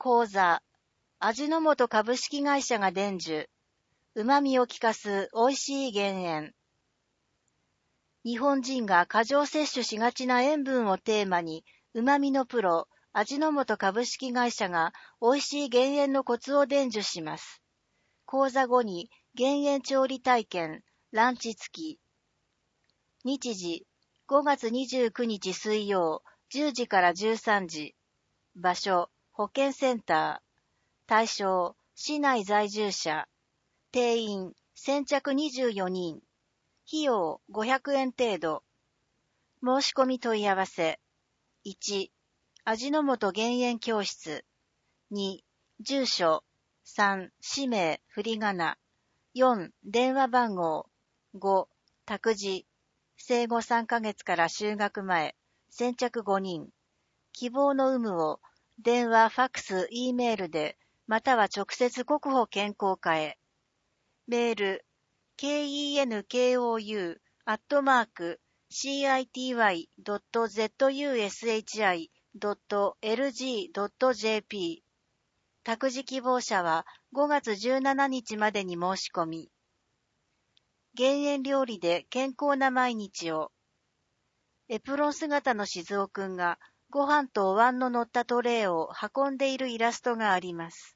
講座、味の素株式会社が伝授、旨味を効かす美味しい減塩。日本人が過剰摂取しがちな塩分をテーマに、旨味のプロ、味の素株式会社が美味しい減塩のコツを伝授します。講座後に減塩調理体験、ランチ付き。日時、5月29日水曜、10時から13時。場所、保健センター。対象、市内在住者。定員、先着24人。費用、500円程度。申し込み問い合わせ。1、味の素減塩教室。2、住所。3、氏名、振り仮名。4、電話番号。5、託児。生後3ヶ月から就学前。先着5人。希望の有無を、電話、ファックス、E メールで、または直接国保健康課へ。メール、kenkou@city.zushi.lg.jp。託児希望者は5月17日までに申し込み。減塩料理で健康な毎日を。エプロン姿の静雄くんがご飯とお椀の乗ったトレイを運んでいるイラストがあります。